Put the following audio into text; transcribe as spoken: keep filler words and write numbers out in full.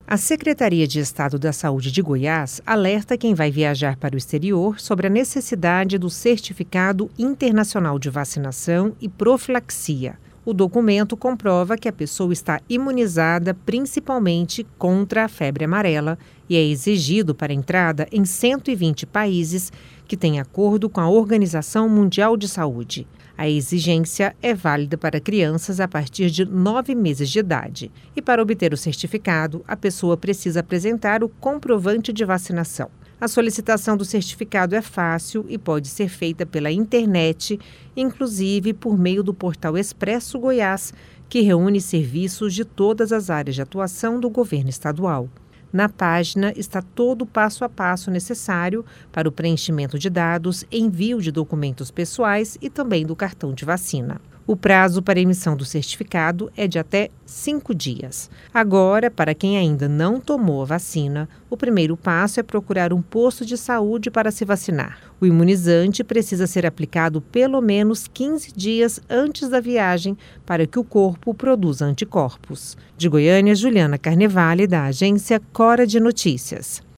A Secretaria de Estado da Saúde de Goiás alerta quem vai viajar para o exterior sobre a necessidade do Certificado Internacional de Vacinação e Profilaxia. O documento comprova que a pessoa está imunizada principalmente contra a febre amarela e é exigido para entrada em cento e vinte países que têm acordo com a Organização Mundial de Saúde. A exigência é válida para crianças a partir de nove meses de idade. E para obter o certificado, a pessoa precisa apresentar o comprovante de vacinação. A solicitação do certificado é fácil e pode ser feita pela internet, inclusive por meio do portal Expresso Goiás, que reúne serviços de todas as áreas de atuação do governo estadual. Na página está todo o passo a passo necessário para o preenchimento de dados, envio de documentos pessoais e também do cartão de vacina. O prazo para emissão do certificado é de até cinco dias. Agora, para quem ainda não tomou a vacina, o primeiro passo é procurar um posto de saúde para se vacinar. O imunizante precisa ser aplicado pelo menos quinze dias antes da viagem para que o corpo produza anticorpos. De Goiânia, Juliana Carnevale, da agência Cora de Notícias.